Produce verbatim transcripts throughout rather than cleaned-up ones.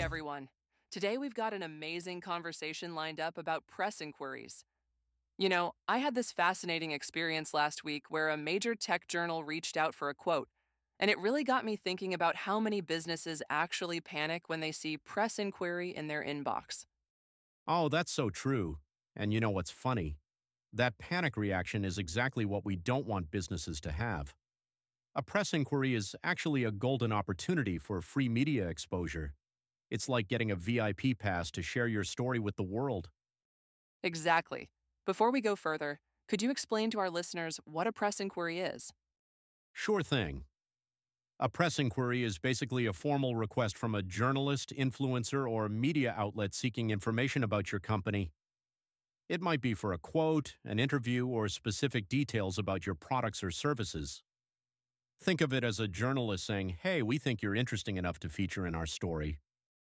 everyone. Today we've got an amazing conversation lined up about press inquiries. You know, I had this fascinating experience last week where a major tech journal reached out for a quote, and it really got me thinking about how many businesses actually panic when they see press inquiry in their inbox. Oh, that's so true. And you know what's funny? That panic reaction is exactly what we don't want businesses to have. A press inquiry is actually a golden opportunity for free media exposure. It's like getting a V I P pass to share your story with the world. Exactly. Before we go further, could you explain to our listeners what a press inquiry is? Sure thing. A press inquiry is basically a formal request from a journalist, influencer, or media outlet seeking information about your company. It might be for a quote, an interview, or specific details about your products or services. Think of it as a journalist saying, "Hey, we think you're interesting enough to feature in our story."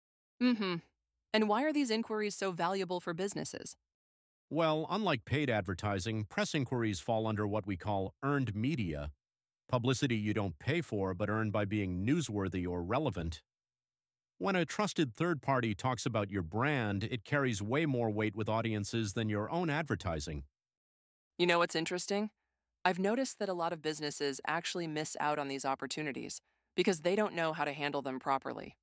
Mm hmm. And why are these inquiries so valuable for businesses? Well, unlike paid advertising, press inquiries fall under what we call earned media, publicity you don't pay for but earn by being newsworthy or relevant. When a trusted third party talks about your brand, it carries way more weight with audiences than your own advertising. You know what's interesting? I've noticed that a lot of businesses actually miss out on these opportunities because they don't know how to handle them properly.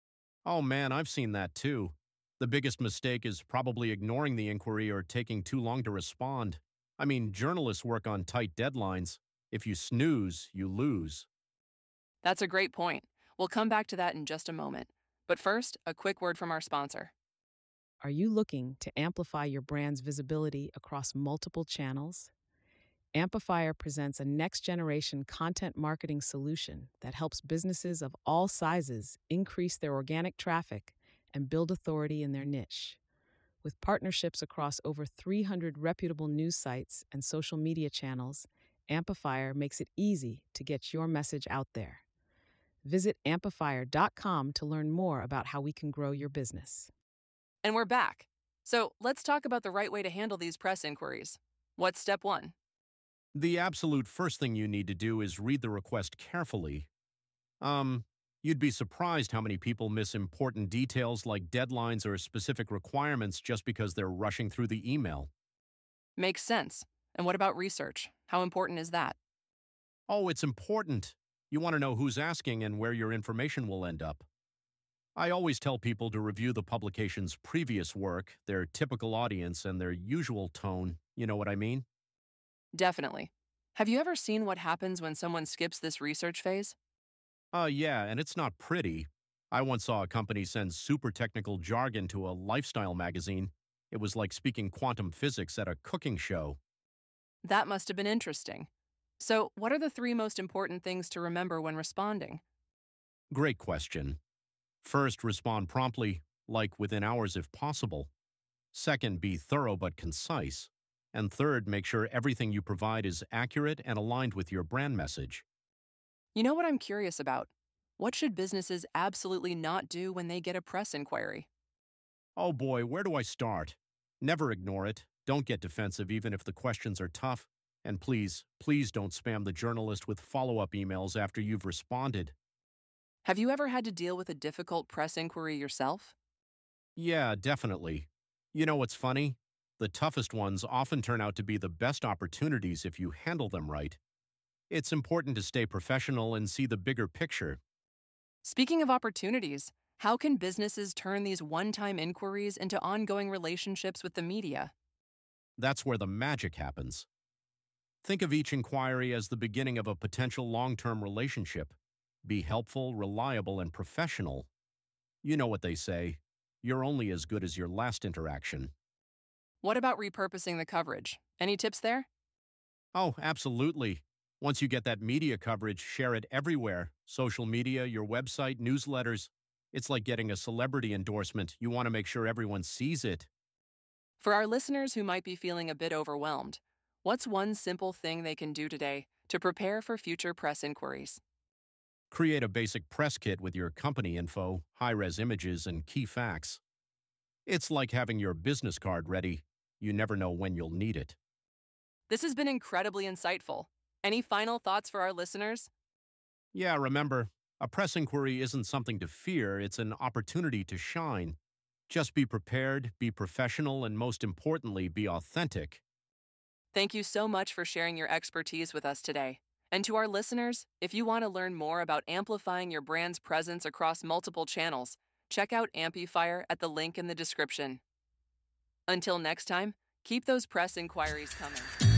Oh man, I've seen that too. The biggest mistake is probably ignoring the inquiry or taking too long to respond. I mean, journalists work on tight deadlines. If you snooze, you lose. That's a great point. We'll come back to that in just a moment. But first, a quick word from our sponsor. Are you looking to amplify your brand's visibility across multiple channels? Amplifier presents a next generation content marketing solution that helps businesses of all sizes increase their organic traffic and build authority in their niche. With partnerships across over three hundred reputable news sites and social media channels, Amplifier makes it easy to get your message out there. Visit amplifier dot com to learn more about how we can grow your business. And we're back. So let's talk about the right way to handle these press inquiries. What's step one? The absolute first thing you need to do is read the request carefully. Um, you'd be surprised how many people miss important details like deadlines or specific requirements just because they're rushing through the email. Makes sense. And what about research? How important is that? Oh, it's important. You want to know who's asking and where your information will end up. I always tell people to review the publication's previous work, their typical audience, and their usual tone. You know what I mean? Definitely. Have you ever seen what happens when someone skips this research phase? Uh, yeah, and it's not pretty. I once saw a company send super technical jargon to a lifestyle magazine. It was like speaking quantum physics at a cooking show. That must have been interesting. So, what are the three most important things to remember when responding? Great question. First, respond promptly, like within hours if possible. Second, be thorough but concise. And third, make sure everything you provide is accurate and aligned with your brand message. You know what I'm curious about? What should businesses absolutely not do when they get a press inquiry? Oh boy, where do I start? Never ignore it. Don't get defensive even if the questions are tough. And please, please don't spam the journalist with follow-up emails after you've responded. Have you ever had to deal with a difficult press inquiry yourself? Yeah, definitely. You know what's funny? The toughest ones often turn out to be the best opportunities if you handle them right. It's important to stay professional and see the bigger picture. Speaking of opportunities, how can businesses turn these one-time inquiries into ongoing relationships with the media? That's where the magic happens. Think of each inquiry as the beginning of a potential long-term relationship. Be helpful, reliable, and professional. You know what they say, you're only as good as your last interaction. What about repurposing the coverage? Any tips there? Oh, absolutely. Once you get that media coverage, share it everywhere. Social media, your website, newsletters. It's like getting a celebrity endorsement. You want to make sure everyone sees it. For our listeners who might be feeling a bit overwhelmed, what's one simple thing they can do today to prepare for future press inquiries? Create a basic press kit with your company info, high-res images, and key facts. It's like having your business card ready. You never know when you'll need it. This has been incredibly insightful. Any final thoughts for our listeners? Yeah, remember, A press inquiry isn't something to fear, it's an opportunity to shine. Just be prepared, be professional, and most importantly, be authentic. Thank you so much for sharing your expertise with us today. And to our listeners, if you want to learn more about amplifying your brand's presence across multiple channels, check out Amplifier at the link in the description. Until next time, keep those press inquiries coming.